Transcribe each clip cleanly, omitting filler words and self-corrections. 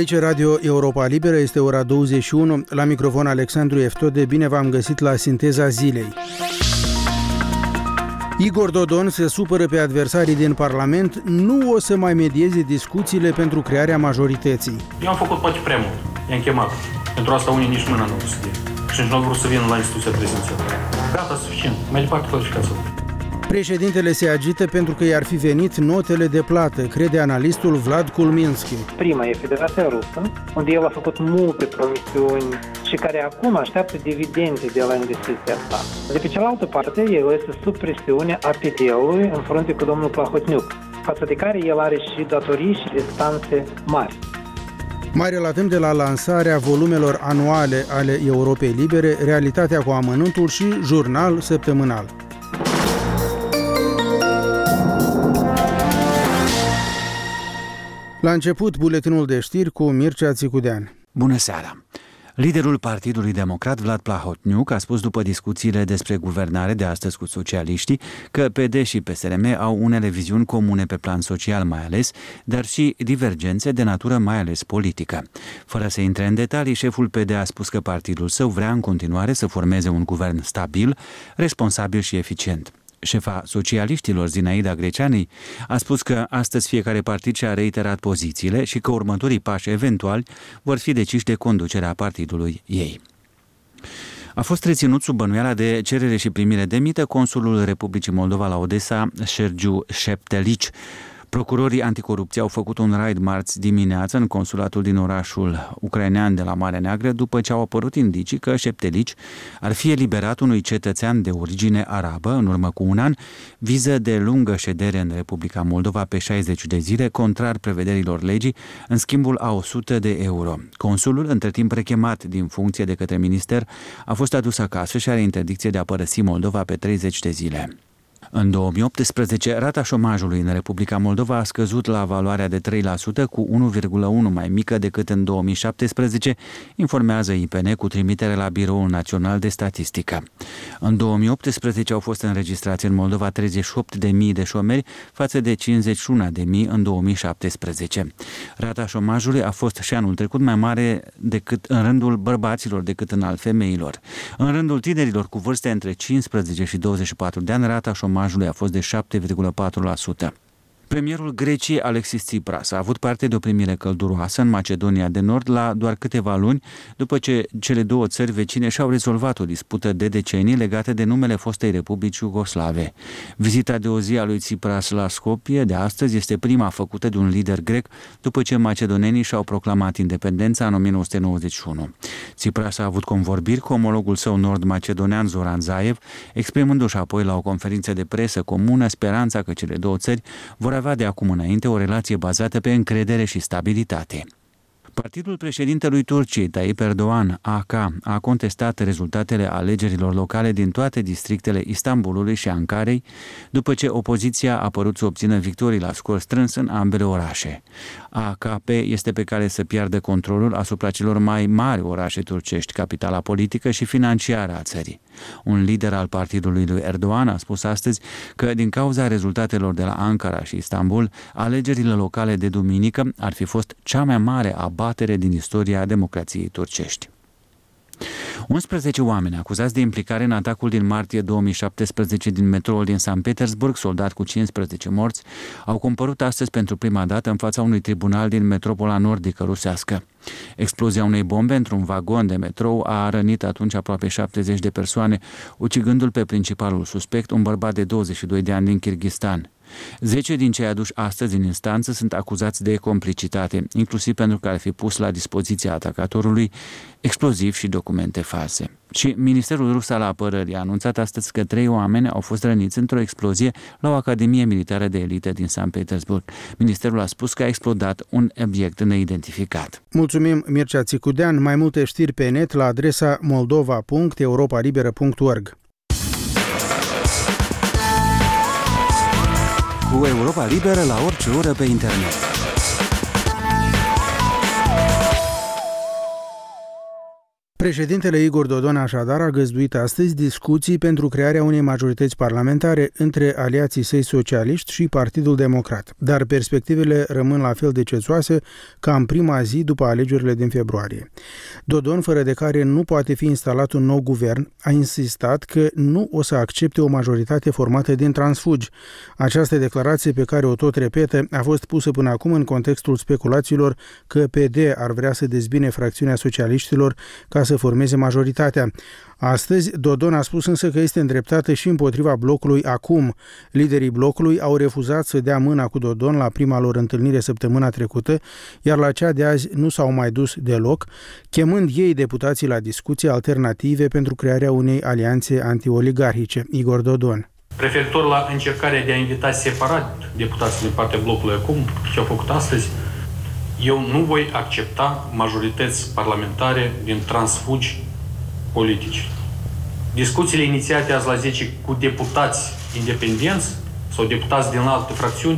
Aici Radio Europa Liberă, este ora 21, la microfon Alexandru Eftode, bine v-am găsit la Sinteza Zilei. Igor Dodon se supără pe adversarii din Parlament, nu o să mai medieze discuțiile pentru crearea majorității. Eu am făcut poate prea mult, i-am chemat. Pentru asta unii nici mâna nu au să dea. Și nici nu au vrut să vină la instituția prezidențială. Gata, suficient, mai departe clarificați-o. Președintele se agită pentru că i-ar fi venit notele de plată, crede analistul Vlad Kulminski. Prima e Federația Rusă, unde el a făcut multe promisiuni și care acum așteaptă dividende de la investiția asta. De pe cealaltă parte, el este sub presiunea APD-ului în frunte cu domnul Plahotniuc, față de care el are și datorii și restanțe mari. Mai relatăm de la lansarea volumelor anuale ale Europei Libere, realitatea cu amănuntul și jurnal săptămânal. La început, buletinul de știri cu Mircea Țicudean. Bună seara! Liderul Partidului Democrat, Vlad Plahotniuc, a spus după discuțiile despre guvernare de astăzi cu socialiștii că PD și PSRM au unele viziuni comune pe plan social mai ales, dar și divergențe de natură mai ales politică. Fără să intre în detalii, șeful PD a spus că partidul său vrea în continuare să formeze un guvern stabil, responsabil și eficient. Șefa socialiștilor, Zinaida Greceani, a spus că astăzi fiecare partid și-a reiterat pozițiile și că următorii pași eventuali vor fi deciși de conducerea partidului ei. A fost reținut sub bănuiala de cerere și primire de mită consulul Republicii Moldova la Odessa, Sergiu Șeptelici. Procurorii anticorupție au făcut un raid marți dimineață în consulatul din orașul ucrainean de la Marea Neagră după ce au apărut indicii că Șeptelici ar fi eliberat unui cetățean de origine arabă în urmă cu un an, viză de lungă ședere în Republica Moldova pe 60 de zile, contrar prevederilor legii, în schimbul a 100 de euro. Consulul, între timp rechemat din funcție de către minister, a fost adus acasă și are interdicție de a părăsi Moldova pe 30 de zile. În 2018, rata șomajului în Republica Moldova a scăzut la valoarea de 3%, cu 1,1 mai mică decât în 2017, informează IPN cu trimitere la Biroul Național de Statistică. În 2018 au fost înregistrați în Moldova 38.000 de șomeri față de 51.000 în 2017. Rata șomajului a fost și anul trecut mai mare decât în rândul bărbaților decât în al femeilor. În rândul tinerilor cu vârste între 15 și 24 de ani, rata șomajului a fost de 7,4%. Premierul Greciei, Alexis Tsipras, a avut parte de o primire călduroasă în Macedonia de Nord la doar câteva luni după ce cele două țări vecine și-au rezolvat o dispută de decenii legată de numele fostei Republici Iugoslave. Vizita de o zi a lui Tsipras la Skopje de astăzi este prima făcută de un lider grec după ce macedonenii și-au proclamat independența în 1991. Tsipras a avut convorbiri cu omologul său nord-macedonean Zoran Zaev, exprimându-și apoi la o conferință de presă comună speranța că cele două țări vor avea de acum înainte o relație bazată pe încredere și stabilitate. Partidul președintelui Turciei, Tayyip Erdogan, AK, a contestat rezultatele alegerilor locale din toate districtele Istanbulului și Ankarei, după ce opoziția a părut să obțină victorii la scor strâns în ambele orașe. AKP este pe cale să piardă controlul asupra celor mai mari orașe turcești, capitala politică și financiară a țării. Un lider al partidului lui Erdogan a spus astăzi că din cauza rezultatelor de la Ankara și Istanbul, alegerile locale de duminică ar fi fost cea mai mare abatere din istoria democrației turcești. 11 oameni acuzați de implicare în atacul din martie 2017 din metroul din Sankt Petersburg, soldat cu 15 morți, au compărut astăzi pentru prima dată în fața unui tribunal din metropola nordică rusească. Explozia unei bombe într-un vagon de metrou a rănit atunci aproape 70 de persoane, ucigându-l pe principalul suspect, un bărbat de 22 de ani din Kirghistan. 10 din cei aduși astăzi în instanță sunt acuzați de complicitate, inclusiv pentru că ar fi pus la dispoziția atacatorului explozivi și documente false. Și Ministerul Rus al Apărării a anunțat astăzi că 3 oameni au fost răniți într-o explozie la o academie militară de elită din Sankt Petersburg. Ministerul a spus că a explodat un obiect neidentificat. Mulțumim, Mircea Țicudean. Mai multe știri pe net la adresa moldova.europalibera.org. Cu Europa Liberă la orice oră pe internet. Președintele Igor Dodon așadar a găzduit astăzi discuții pentru crearea unei majorități parlamentare între aliații săi socialiști și Partidul Democrat, dar perspectivele rămân la fel de cețoase ca în prima zi după alegerile din februarie. Dodon, fără de care nu poate fi instalat un nou guvern, a insistat că nu o să accepte o majoritate formată din transfugi. Această declarație, pe care o tot repetă, a fost pusă până acum în contextul speculațiilor că PD ar vrea să dezbine fracțiunea socialiștilor ca să formeze majoritatea. Astăzi, Dodon a spus însă că este îndreptată și împotriva blocului Acum. Liderii blocului au refuzat să dea mâna cu Dodon la prima lor întâlnire săptămâna trecută, iar la cea de azi nu s-au mai dus deloc, chemând ei deputații la discuții alternative pentru crearea unei alianțe antioligarhice. Igor Dodon. Referitor la încercarea de a invita separat deputații din partea blocului Acum, ce au făcut astăzi, eu nu voi accepta majorități parlamentare din transfugi politici. Discuțiile inițiate azi la 10 cu deputați independenți sau deputați din alte fracțiuni,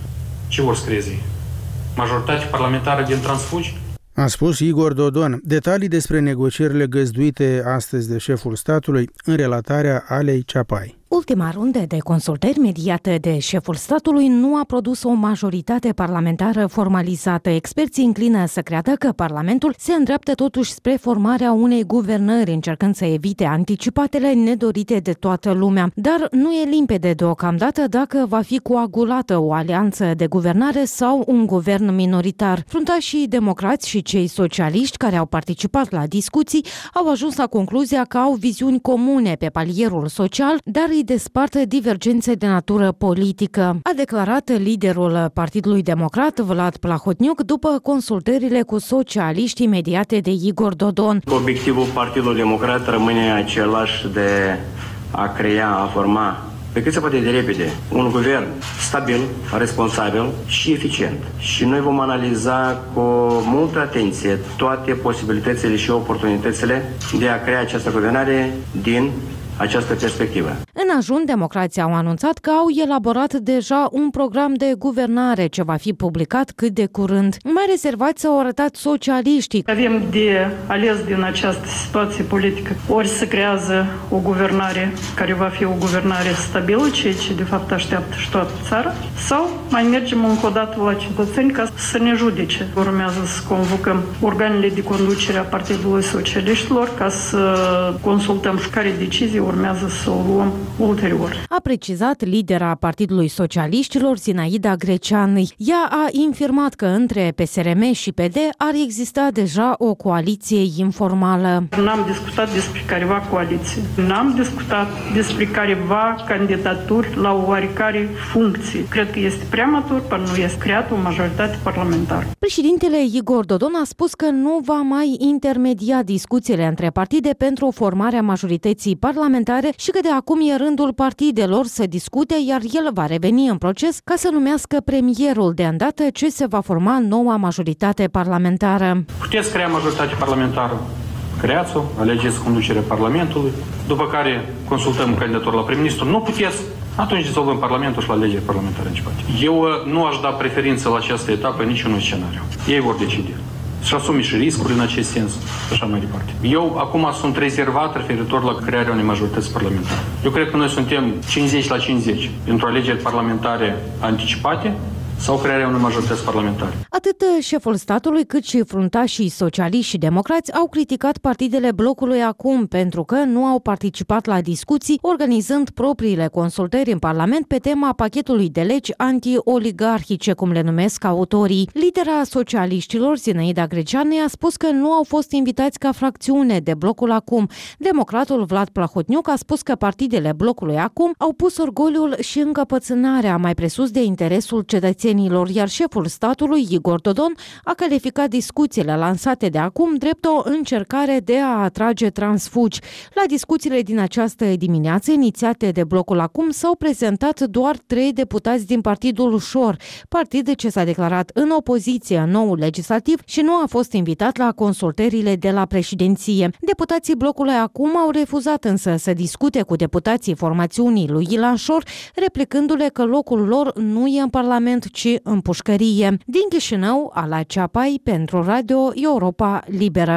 ce vor scrie ei? Majoritate parlamentară din transfugi? A spus Igor Dodon. Detalii despre negocierile găzduite astăzi de șeful statului în relatarea Alei Ceapai. Ultima rundă de consultări mediată de șeful statului nu a produs o majoritate parlamentară formalizată. Experții înclină să creadă că Parlamentul se îndreaptă totuși spre formarea unei guvernări, încercând să evite anticipatele nedorite de toată lumea. Dar nu e limpede deocamdată dacă va fi coagulată o alianță de guvernare sau un guvern minoritar. Fruntașii democrați și cei socialiști care au participat la discuții au ajuns la concluzia că au viziuni comune pe palierul social, dar îi despartă divergențe de natură politică, a declarat liderul Partidului Democrat, Vlad Plahotniuc, după consultările cu socialiști imediate de Igor Dodon. Obiectivul Partidului Democrat rămâne același de a forma pe cât se poate de repede un guvern stabil, responsabil și eficient. Și noi vom analiza cu multă atenție toate posibilitățile și oportunitățile de a crea această guvernare din această perspectivă. În ajun, democrații au anunțat că au elaborat deja un program de guvernare ce va fi publicat cât de curând. Mai rezervați au arătat socialiștii. Avem de ales din această situație politică. Ori se creează o guvernare care va fi o guvernare stabilă, ceea ce de fapt așteaptă și toată țara, sau mai mergem încă o dată la cetățeni ca să ne judece. Urmează să convocăm organele de conducere a Partidului Socialiștilor ca să consultăm și care decizii urmează să o luăm ulterior. A precizat lidera Partidului Socialiștilor, Zinaida Greceanu. Ea a infirmat că între PSRM și PD ar exista deja o coaliție informală. N-am discutat despre careva coaliție. N-am discutat despre careva candidaturi la o oarecare funcție. Cred că este preamatur până nu este creată o majoritate parlamentară. Președintele Igor Dodon a spus că nu va mai intermedia discuțiile între partide pentru formarea majorității parlamentare și că de acum e rândul partidelor să discute, iar el va reveni în proces ca să numească premierul de îndată ce se va forma noua majoritate parlamentară. Puteți crea majoritate parlamentară, creați-o, alegeți conducerea Parlamentului, după care consultăm candidatul la prim-ministru. Nu puteți, atunci dizolvăm Parlamentul și la alegeri parlamentare începate. Eu nu aș da preferință la această etapă niciunui scenariu. Ei vor decide. Și asumi și riscuri în acest sens, așa mai departe. Eu acum sunt rezervat referitor la crearea unei majorități parlamentare. Eu cred că noi suntem 50 la 50 pentru alegeri parlamentare anticipate sau crearea unei majorități parlamentare. Atât șeful statului cât și fruntașii socialiști și democrați au criticat partidele blocului Acum pentru că nu au participat la discuții, organizând propriile consultări în Parlament pe tema pachetului de legi anti-oligarhice, cum le numesc autorii. Lidera socialiștilor, Zinaida Greceanu, a spus că nu au fost invitați ca fracțiune de blocul Acum. Democratul Vlad Plahotniuc a spus că partidele blocului Acum au pus orgoliul și încăpățânarea mai presus de interesul cetățenilor, iar șeful statului, Igor Dodon, a calificat discuțiile lansate de Acum drept o încercare de a atrage transfugi. La discuțiile din această dimineață, inițiate de blocul Acum, s-au prezentat doar 3 deputați din Partidul Ușor, partid ce s-a declarat în opoziție în noul legislativ și nu a fost invitat la consultările de la președinție. Deputații blocului Acum au refuzat însă să discute cu deputații formațiunii lui Ilan Șor, replicându-le că locul lor nu e în Parlament, ci în pușcărie. Din Chișinău, Ala Ceapai pentru Radio Europa Liberă.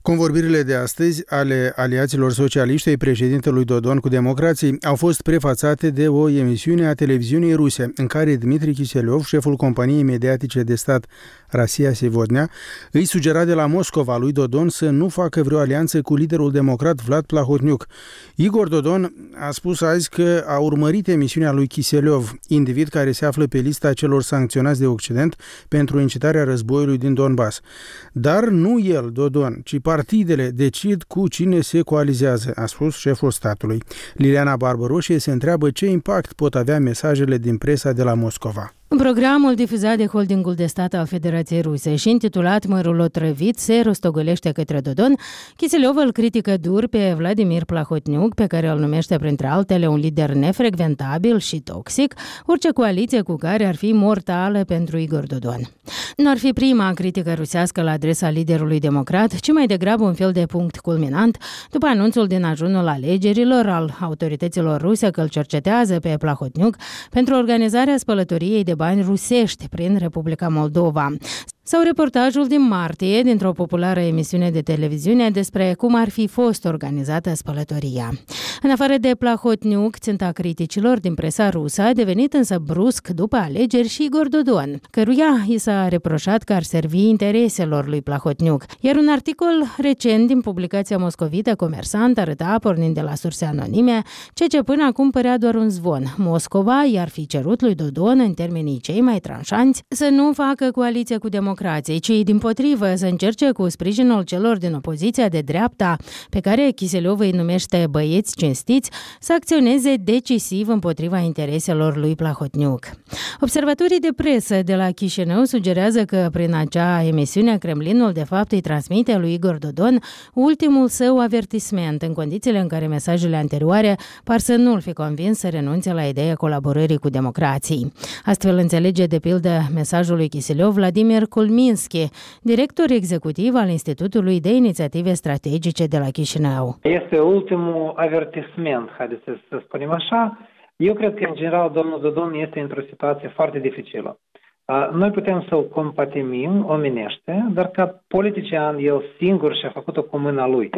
Convorbirile de astăzi ale aliaților socialiști ai președintelui Dodon cu democrații au fost prefațate de o emisiune a televiziunii ruse, în care Dmitri Kiselev, șeful companiei mediatice de stat Rosia Sevodnea, îi sugera de la Moscova lui Dodon să nu facă vreo alianță cu liderul democrat Vlad Plahotniuc. Igor Dodon a spus azi că a urmărit emisiunea lui Kiselev, individ care se află pe lista celor sancționați de Occident pentru incitarea războiului din Donbass. Dar nu el, Dodon, ci partidele decid cu cine se coalizează, a spus șeful statului. Liliana Barbaroșie se întreabă ce impact pot avea mesajele din presa de la Moscova. Programul difuzat de holdingul de stat al Federației Ruse și intitulat Mărul otrăvit se rostogolește către Dodon. Kiselev îl critică dur pe Vladimir Plahotniuc, pe care îl numește printre altele un lider nefrecventabil și toxic, orice coaliție cu care ar fi mortală pentru Igor Dodon. Nu ar fi prima critică rusească la adresa liderului democrat, ci mai degrabă un fel de punct culminant după anunțul din ajunul alegerilor al autorităților ruse că îl cercetează pe Plahotniuc pentru organizarea spălătoriei de bani rusești prin Republica Moldova. Sau reportajul din martie dintr-o populară emisiune de televiziune despre cum ar fi fost organizată spălătoria. În afară de Plahotniuc, ținta criticilor din presa rusă a devenit însă brusc după alegeri și Igor Dodon, căruia i s-a reproșat că ar servi intereselor lui Plahotniuc. Iar un articol recent din publicația moscovită Comersant arăta, pornind de la surse anonime, ceea ce până acum părea doar un zvon. Moscova i-ar fi cerut lui Dodon, în termenii cei mai tranșanți, să nu facă coaliție cu democrații, ci dimpotrivă să încerce cu sprijinul celor din opoziția de dreapta, pe care Kiselev îi numește băieți cinstiți, să acționeze decisiv împotriva intereselor lui Plahotniuc. Observatorii de presă de la Chișinău sugerează că prin acea emisiune Kremlinul de fapt îi transmite lui Igor Dodon ultimul său avertisment, în condițiile în care mesajele anterioare par să nu-l fi convins să renunțe la ideea colaborării cu democrații. Astfel înțelege de pildă mesajul lui Kiselev Vladimir Kulminski, director executiv al Institutului de Inițiative Strategice de la Chișinău. Este ultimul avertisment, haideți să spunem așa. Eu cred că, în general, domnul Dodon este într-o situație foarte dificilă. Noi putem să-l compatimim omenește, dar ca politician, el singur și-a făcut-o cu mâna lui.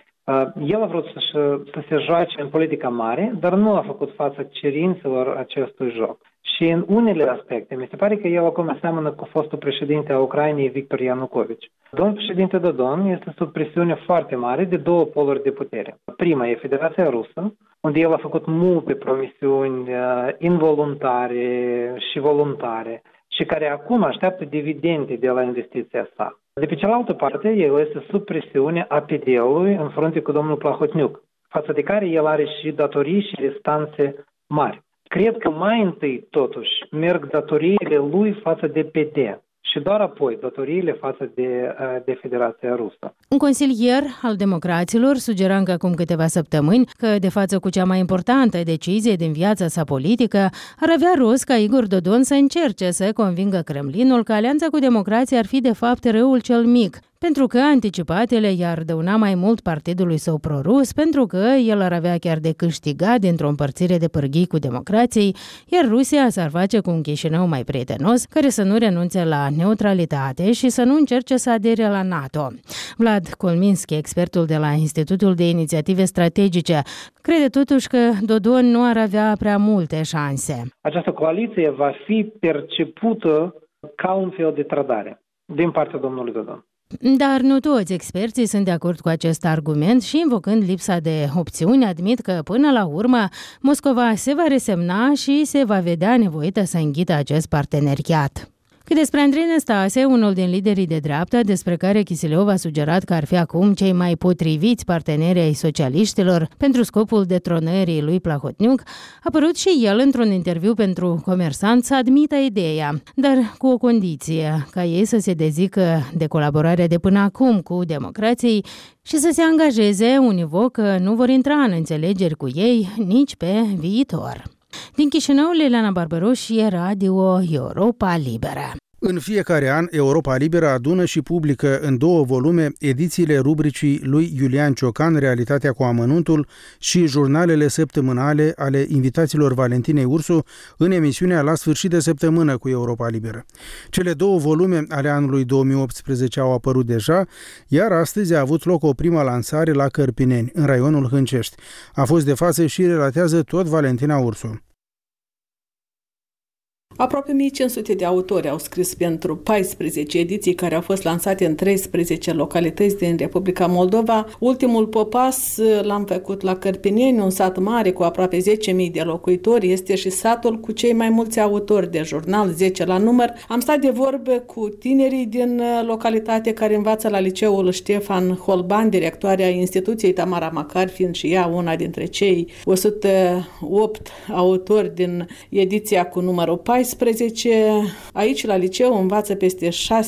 El a vrut să se joace în politica mare, dar nu a făcut față cerințelor acestui joc. Și în unele aspecte, mi se pare că el acum seamănă cu fostul președinte a Ucrainei, Victor Ianukovici. Domnul președinte Dodon este sub presiune foarte mare de două poluri de putere. Prima e Federația Rusă, unde el a făcut multe promisiuni involuntare și voluntare și care acum așteaptă dividende de la investiția sa. De pe cealaltă parte, el este sub presiune APD-ului în frunte cu domnul Plahotniuc, față de care el are și datorii și restanțe mari. Cred că mai întâi, totuși, merg datoriile lui față de PD și doar apoi datoriile față de Federația Rusă. Un consilier al democraților sugera încă acum câteva săptămâni că, de față cu cea mai importantă decizie din viața sa politică, ar avea rost ca Igor Dodon să încerce să convingă Kremlinul că alianța cu democrații ar fi de fapt răul cel mic, pentru că anticipatele i-ar dăuna mai mult partidului său prorus, pentru că el ar avea chiar de câștigat dintr-o împărțire de pârghii cu democrații, iar Rusia s-ar face cu un Chișinău mai prietenos, care să nu renunțe la neutralitate și să nu încerce să adere la NATO. Vlad Kulminski, expertul de la Institutul de Inițiative Strategice, crede totuși că Dodon nu ar avea prea multe șanse. Această coaliție va fi percepută ca un fel de trădare din partea domnului Dodon. Dar nu toți experții sunt de acord cu acest argument și, invocând lipsa de opțiuni, admit că, până la urmă, Moscova se va resemna și se va vedea nevoită să înghită acest parteneriat. Cât despre Andrei Năstase, unul din liderii de dreapta, despre care Kiselev a sugerat că ar fi acum cei mai potriviți parteneri ai socialiștilor pentru scopul detronării lui Plahotniuc, a părut și el într-un interviu pentru Comersant să admită ideea, dar cu o condiție, ca ei să se dezică de colaborarea de până acum cu democrații și să se angajeze univoc că nu vor intra în înțelegeri cu ei nici pe viitor. Din Chișinău, Liliana Barbaroșie, Radio Europa Liberă. În fiecare an, Europa Liberă adună și publică în 2 volume edițiile rubricii lui Iulian Ciocan, Realitatea cu amănuntul, și jurnalele săptămânale ale invitaților Valentinei Ursu în emisiunea La sfârșit de săptămână cu Europa Liberă. Cele 2 volume ale anului 2018 au apărut deja, iar astăzi a avut loc o primă lansare la Cărpineni, în raionul Hâncești. A fost de față și relatează tot Valentina Ursu. Aproape 1500 de autori au scris pentru 14 ediții care au fost lansate în 13 localități din Republica Moldova. Ultimul popas l-am făcut la Cărpineni, un sat mare cu aproape 10.000 de locuitori. Este și satul cu cei mai mulți autori de jurnal, 10 la număr. Am stat de vorbă cu tinerii din localitate care învață la liceul Ștefan Holban, directoarea instituției Tamara Macar, fiind și ea una dintre cei 108 autori din ediția cu numărul 14. Aici, la liceu, învață peste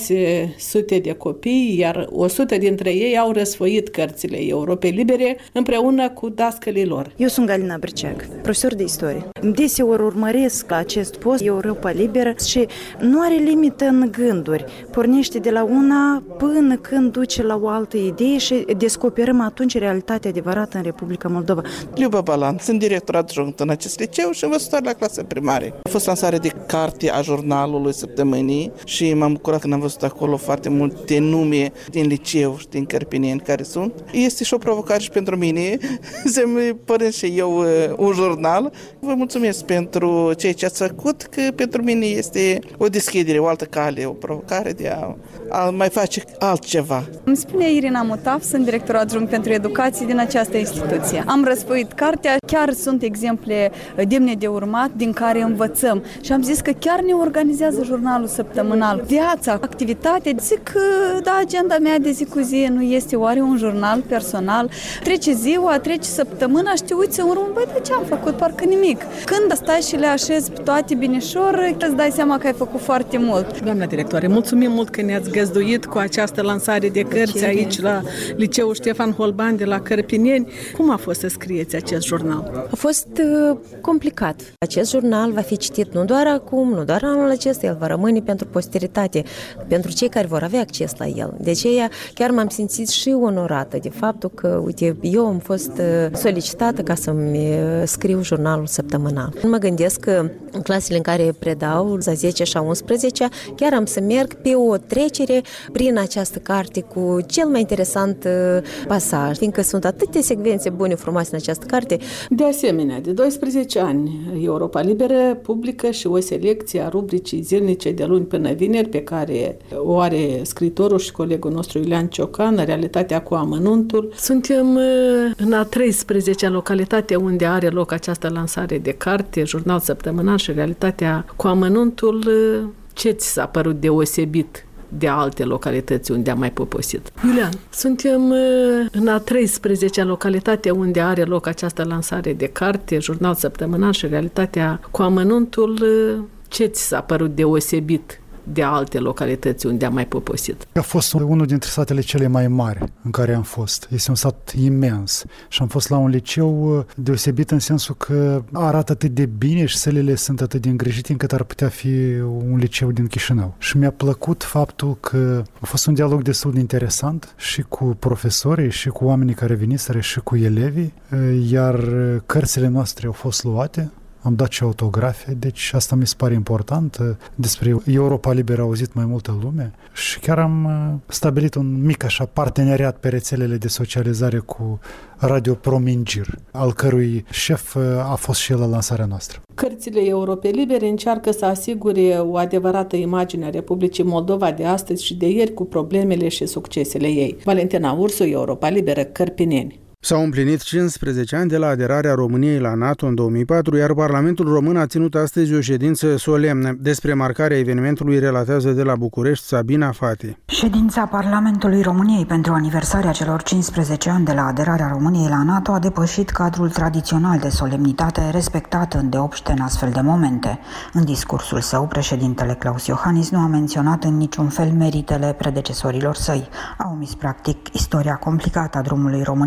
600 de copii, iar 100 dintre ei au răsfoit cărțile Europei Libere împreună cu dascălii lor. Eu sunt Galina Brceac, profesor de istorie. Deseori urmăresc acest post Europa Liberă și nu are limită în gânduri. Pornește de la una până când duce la o altă idee și descoperim atunci realitatea adevărată în Republica Moldova. Liuba Balan, sunt director adjunct în acest liceu și învățător la clasă primare. A fost lansare de carte a jurnalului săptămânii și m-am bucurat când am văzut acolo foarte multe nume din liceu și din Cărpineni care sunt. Este și o provocare și pentru mine să-mi păresc și eu un jurnal. Vă mulțumesc pentru ceea ce ați făcut, că pentru mine este o deschidere, o altă cale, o provocare de a mai face altceva. Îmi spune Irina Mutaf, sunt director adjunct pentru educație din această instituție. Am răsfoit cartea, chiar sunt exemple demne de urmat din care învățăm și am zis că chiar ne organizează jurnalul săptămânal. Viața, activitatea, zic, da, agenda mea de zi cu zi nu este oare un jurnal personal. Trece ziua, trece săptămâna și te uiți în urmă, băi, de ce am făcut? Parcă nimic. Când stai și le așezi pe toate binișor, îți dai seama că ai făcut foarte mult. Doamna directoare, mulțumim mult că ne-ați găzduit cu această lansare de cărți aici la liceul Ștefan Holban de la Cărpineni. Cum a fost să scrieți acest jurnal? A fost complicat. Acest jurnal va fi citit nu doar acum, nu doar anul acesta, el va rămâne pentru posteritate, pentru cei care vor avea acces la el. De aceea chiar m-am simțit și onorată de faptul că, uite, eu am fost solicitată ca să-mi scriu jurnalul săptămânal. Mă gândesc că în clasele în care predau, la 10 și a 11, chiar am să merg pe o trecere prin această carte cu cel mai interesant pasaj, fiindcă sunt atâtea secvențe bune, frumoase în această carte. De asemenea, de 12 ani, Europa Liberă publică și o selecție a rubricii zilnice de luni până vineri, pe care o are scriitorul și colegul nostru Iulian Ciocan, Realitatea cu amănuntul. Suntem în a 13-a localitate unde are loc această lansare de carte, jurnal săptămânal și Realitatea cu amănuntul. Ce ți s-a părut deosebit de alte localități unde am mai poposit? Iulian, suntem în a 13-a localitate unde are loc această lansare de carte, jurnal săptămânal și Realitatea cu amănuntul. Ce ți s-a părut deosebit de alte localități unde am mai poposit? A fost unul dintre satele cele mai mari în care am fost. Este un sat imens și am fost la un liceu deosebit în sensul că arată atât de bine și sălile sunt atât de îngrijite încât ar putea fi un liceu din Chișinău. Și mi-a plăcut faptul că a fost un dialog destul de interesant și cu profesorii și cu oamenii care veniseră și cu elevii, iar cărțile noastre au fost luate. Am dat și autografe, deci asta mi se pare important. Despre Europa Liberă a auzit mai multă lume și chiar am stabilit un mic așa parteneriat pe rețelele de socializare cu Radio Promingir, al cărui șef a fost și el la lansarea noastră. Cărțile Europei Libere încearcă să asigure o adevărată imagine a Republicii Moldova de astăzi și de ieri cu problemele și succesele ei. Valentina Ursu, Europa Liberă, Cărpineni. S-au împlinit 15 ani de la aderarea României la NATO în 2004, iar Parlamentul Român a ținut astăzi o ședință solemnă. Despre marcarea evenimentului relatează de la București Sabina Fati. Ședința Parlamentului României pentru aniversarea celor 15 ani de la aderarea României la NATO a depășit cadrul tradițional de solemnitate respectat îndeopște în astfel de momente. În discursul său, președintele Claus Iohannis nu a menționat în niciun fel meritele predecesorilor săi. A omis practic istoria complicată a drumului României spre NATO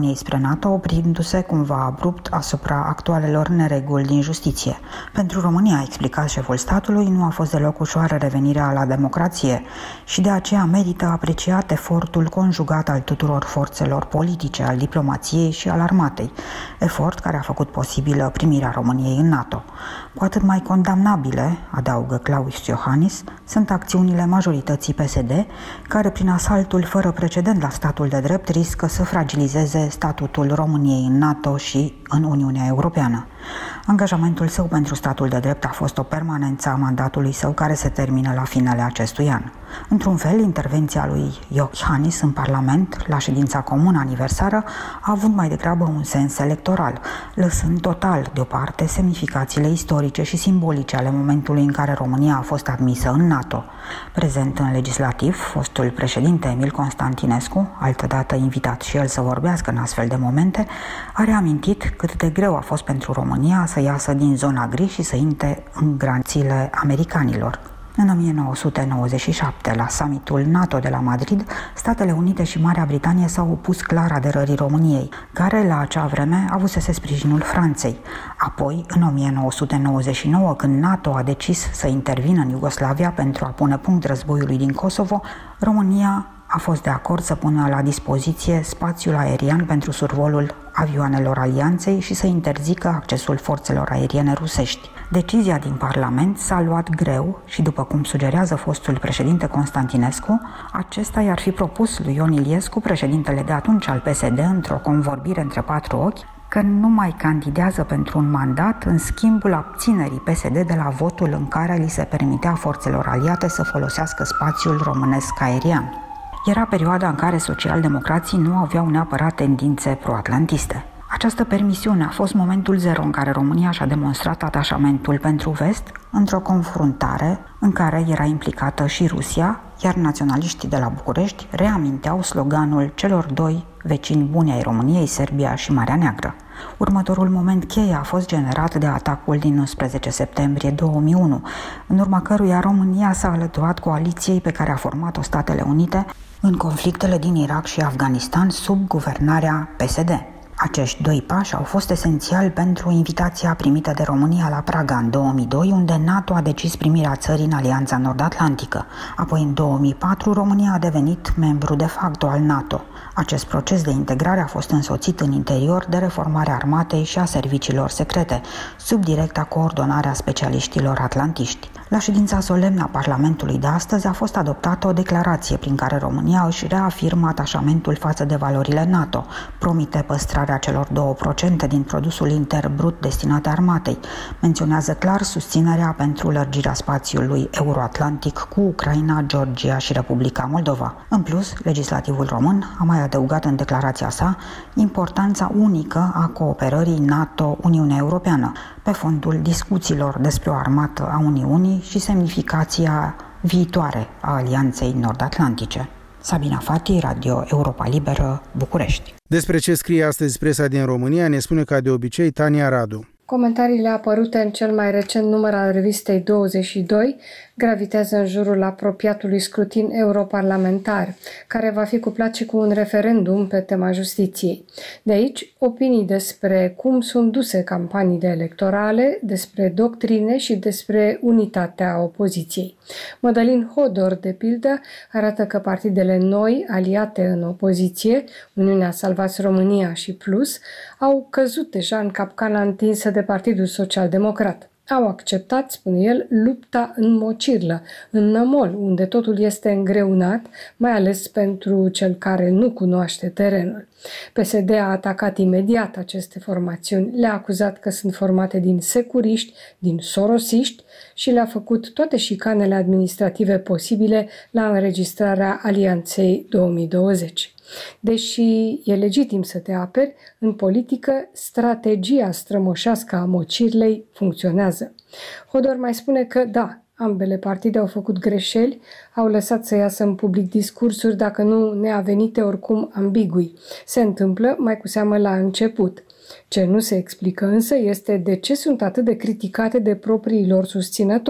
NATO, oprindu-se cumva abrupt asupra actualelor nereguli din justiție. Pentru România, a explicat șeful statului, nu a fost deloc ușoară revenirea la democrație și de aceea merită apreciat efortul conjugat al tuturor forțelor politice, al diplomației și al armatei, efort care a făcut posibilă primirea României în NATO. Cu atât mai condamnabile, adaugă Klaus Iohannis, sunt acțiunile majorității PSD, care prin asaltul fără precedent la statul de drept riscă să fragilizeze statutul României în NATO și în Uniunea Europeană. Angajamentul său pentru statul de drept a fost o permanență a mandatului său care se termină la finele acestui an. Într-un fel, intervenția lui Iohannis în Parlament, la ședința comună aniversară, a avut mai degrabă un sens electoral, lăsând total deoparte semnificațiile istorice și simbolice ale momentului în care România a fost admisă în NATO. Prezent în legislativ, fostul președinte Emil Constantinescu, altădată invitat și el să vorbească în astfel de momente, a reamintit cât de greu a fost pentru România să iasă din zona gri și să intre în granțile americanilor. În 1997, la summitul NATO de la Madrid, Statele Unite și Marea Britanie s-au opus clar aderării României, care la acea vreme avusese sprijinul Franței. Apoi, în 1999, când NATO a decis să intervină în Iugoslavia pentru a pune punct războiului din Kosovo, România a fost de acord să pună la dispoziție spațiul aerian pentru survolul avioanelor alianței și să interzică accesul forțelor aeriene rusești. Decizia din Parlament s-a luat greu și, după cum sugerează fostul președinte Constantinescu, acesta i-ar fi propus lui Ion Iliescu, președintele de atunci al PSD, într-o convorbire între patru ochi, că nu mai candidează pentru un mandat în schimbul abținerii PSD de la votul în care li se permitea forțelor aliate să folosească spațiul românesc aerian. Era perioada în care socialdemocrații nu aveau neapărat tendințe pro-atlantiste. Această permisiune a fost momentul zero în care România și-a demonstrat atașamentul pentru vest, într-o confruntare în care era implicată și Rusia, iar naționaliștii de la București reaminteau sloganul celor doi vecini buni ai României, Serbia și Marea Neagră. Următorul moment cheie a fost generat de atacul din 11 septembrie 2001, în urma căruia România s-a alăturat coaliției pe care a format-o Statele Unite în conflictele din Irak și Afganistan sub guvernarea PSD. Acești doi pași au fost esențiali pentru invitația primită de România la Praga în 2002, unde NATO a decis primirea țării în Alianța Nord-Atlantică. Apoi, în 2004, România a devenit membru de facto al NATO. Acest proces de integrare a fost însoțit în interior de reformarea armatei și a serviciilor secrete, sub directa coordonare a specialiștilor atlantiști. La ședința solemnă a Parlamentului de astăzi a fost adoptată o declarație prin care România își reafirmă atașamentul față de valorile NATO, promite păstrarea celor 2% din produsul intern brut destinat armatei, menționează clar susținerea pentru lărgirea spațiului euroatlantic cu Ucraina, Georgia și Republica Moldova. În plus, legislativul român a mai adăugat în declarația sa importanța unică a cooperării NATO-Uniunea Europeană, pe fondul discuțiilor despre o armată a Uniunii și semnificația viitoare a Alianței Nord-Atlantice. Sabina Fati, Radio Europa Liberă, București. Despre ce scrie astăzi presa din România ne spune ca de obicei Tania Radu. Comentariile apărute în cel mai recent număr al revistei 22 gravitează în jurul apropiatului scrutin europarlamentar, care va fi cuplat și cu un referendum pe tema justiției. De aici, opinii despre cum sunt duse campaniile electorale, despre doctrine și despre unitatea opoziției. Mădălin Hodor, de pildă, arată că partidele noi, aliate în opoziție, Uniunea Salvați România și Plus, au căzut deja în capcana întinsă de Partidul Social-Democrat. Au acceptat, spune el, lupta în mocirlă, în nămol, unde totul este îngreunat, mai ales pentru cel care nu cunoaște terenul. PSD a atacat imediat aceste formațiuni, le-a acuzat că sunt formate din securiști, din sorosiști și le-a făcut toate șicanele administrative posibile la înregistrarea Alianței 2020. Deși e legitim să te aperi, în politică, strategia strămoșească a mocirlei funcționează. Hodor mai spune că, da, ambele partide au făcut greșeli, au lăsat să iasă în public discursuri, dacă nu neavenite, oricum ambigui. Se întâmplă mai cu seamă la început. Ce nu se explică însă este de ce sunt atât de criticate de proprii lor susținători.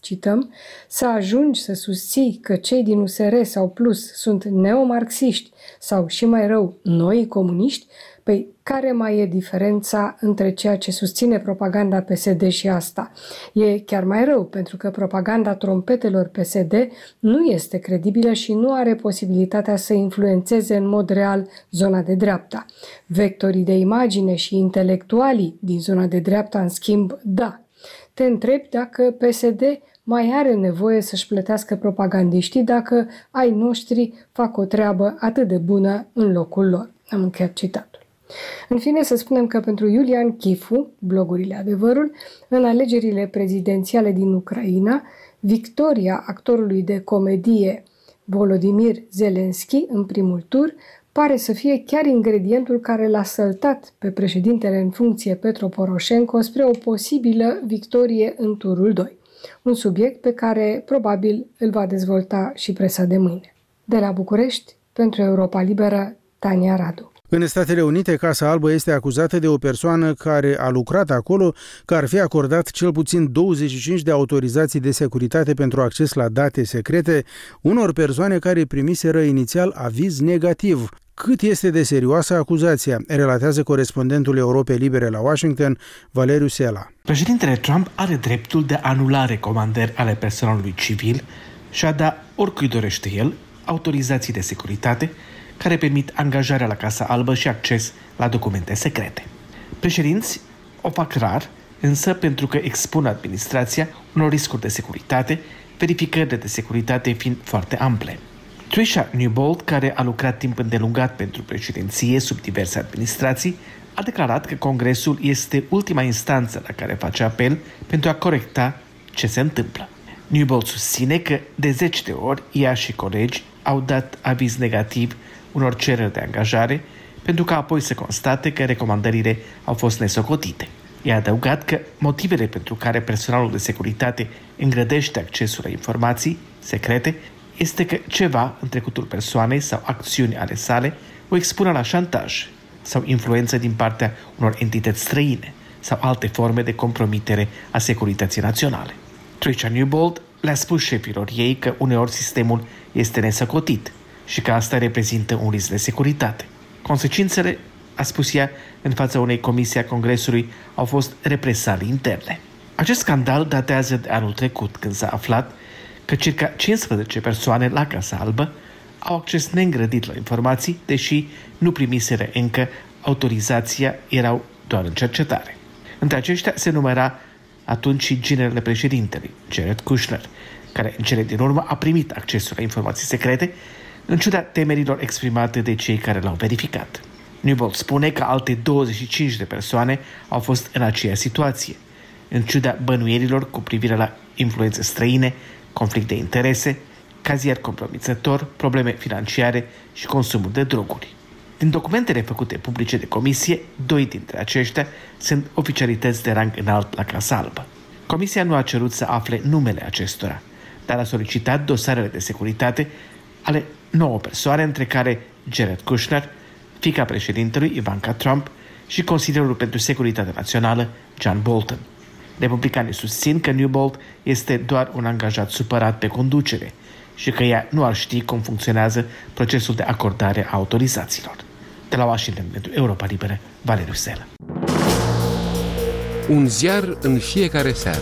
cităm, să ajungi să susții că cei din USR sau Plus sunt neomarxiști sau, și mai rău, noi comuniști, păi care mai e diferența între ceea ce susține propaganda PSD și asta? E chiar mai rău, pentru că propaganda trompetelor PSD nu este credibilă și nu are posibilitatea să influențeze în mod real zona de dreapta. Vectorii de imagine și intelectualii din zona de dreapta, în schimb, da. Te întrebi dacă PSD mai are nevoie să-și plătească propagandiștii dacă ai noștri fac o treabă atât de bună în locul lor. Am încheiat citatul. În fine, să spunem că pentru Iulian Chifu, blogurile Adevărul, în alegerile prezidențiale din Ucraina, victoria actorului de comedie Volodymyr Zelensky în primul tur pare să fie chiar ingredientul care l-a săltat pe președintele în funcție Petro Poroșenko spre o posibilă victorie în turul 2. Un subiect pe care probabil îl va dezvolta și presa de mâine. De la București, pentru Europa Liberă, Tania Radu. În Statele Unite, Casa Albă este acuzată de o persoană care a lucrat acolo că ar fi acordat cel puțin 25 de autorizații de securitate pentru acces la date secrete unor persoane care primiseră inițial aviz negativ. Cât este de serioasă acuzația, relatează corespondentul Europei Libere la Washington, Valeriu Sela. Președintele Trump are dreptul de a anula recomandări ale personalului civil și a da oricui dorește el autorizații de securitate care permit angajarea la Casa Albă și acces la documente secrete. Președinți o fac rar, însă pentru că expun administrația unor riscuri de securitate, verificările de securitate fiind foarte ample. Trisha Newbold, care a lucrat timp îndelungat pentru președinție sub diverse administrații, a declarat că Congresul este ultima instanță la care face apel pentru a corecta ce se întâmplă. Newbold susține că de 10 de ori ea și colegi au dat aviz negativ unor cereri de angajare, pentru că apoi se constate că recomandările au fost nesocotite. I-a adăugat că motivele pentru care personalul de securitate îngrădește accesul la informații secrete este că ceva în trecutul persoanei sau acțiuni ale sale o expune la șantaj sau influență din partea unor entități străine sau alte forme de compromitere a securității naționale. Trisha Newbold le-a spus șefilor ei că uneori sistemul este nesăcotit și că asta reprezintă un risc de securitate. Consecințele, a spus ea în fața unei comisii a Congresului, au fost represalii interne. Acest scandal datează de anul trecut, când s-a aflat că circa 15 persoane la Casa Albă au acces neîngrădit la informații, deși nu primiseră încă autorizația, erau doar în cercetare. Între aceștia se numera atunci și ginerele președintelui, Jared Kushner, care în cele din urmă a primit accesul la informații secrete, în ciuda temerilor exprimate de cei care l-au verificat. Newbold spune că alte 25 de persoane au fost în aceeași situație, în ciuda bănuierilor cu privire la influențe străine, conflict de interese, cazier compromițător, probleme financiare și consumul de droguri. Din documentele făcute publice de comisie, 2 dintre aceștia sunt oficialități de rang înalt la Casa Albă. Comisia nu a cerut să afle numele acestora, dar a solicitat dosarele de securitate ale 9 persoane, între care Jared Kushner, fiica președintelui Ivanka Trump și consilierul pentru securitate națională John Bolton. Republicanii susțin că Newbold este doar un angajat supărat pe conducere și că ea nu ar ști cum funcționează procesul de acordare a autorizațiilor. De la Washington, pentru Europa Liberă, Valeriu Sela. Un ziar în fiecare seară.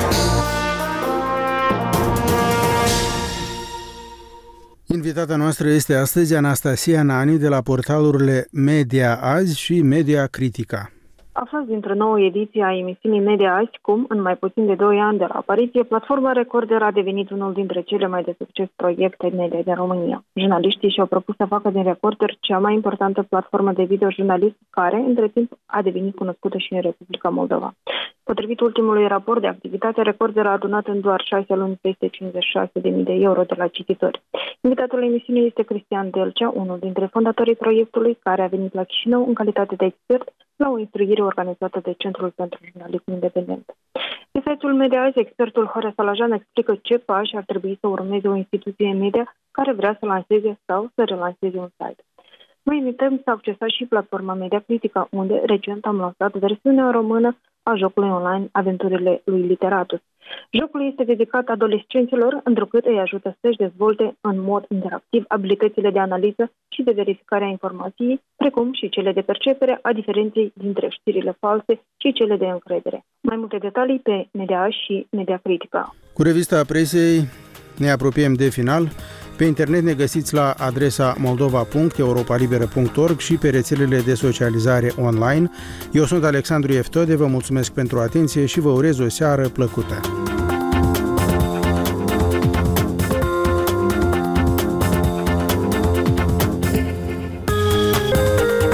Invitata noastră este astăzi Anastasia Nani de la portalurile Media Azi și Media Critica. Aflați dintr-o nouă ediție a emisiunii Media Azi cum, în mai puțin de 2 ani de la apariție, platforma Recorder a devenit unul dintre cele mai de succes proiecte media din România. Jurnaliștii și-au propus să facă din Recorder cea mai importantă platformă de videojurnalism care, între timp, a devenit cunoscută și în Republica Moldova. Potrivit ultimului raport de activitate, Recorder a adunat în doar 6 luni peste 56.000 de euro de la cititori. Invitatul emisiunii este Cristian Delcea, unul dintre fondatorii proiectului, care a venit la Chișinău în calitate de expert la o instruire organizată de Centrul pentru Jurnalism Independent. Pe site-ul Media Azi, expertul Horea Salajan explică ce pași ar trebui să urmeze o instituție media care vrea să lanseze sau să relanseze un site. Vă invităm să accesați și platforma Media Critica, unde recent am lansat versiunea română a jocului online Aventurile lui Literatus. Jocul este dedicat adolescenților, întrucât îi ajută să-și dezvolte în mod interactiv abilitățile de analiză și de verificare a informației, precum și cele de percepere a diferenței dintre știrile false și cele de încredere. Mai multe detalii pe Media și Media Critica. Cu revista presei ne apropiem de final. Pe internet ne găsiți la adresa moldova.europalibera.org și pe rețelele de socializare online. Eu sunt Alexandru Eftode, vă mulțumesc pentru atenție și vă urez o seară plăcută.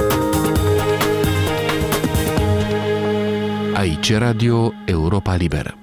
Aici Radio Europa Liberă.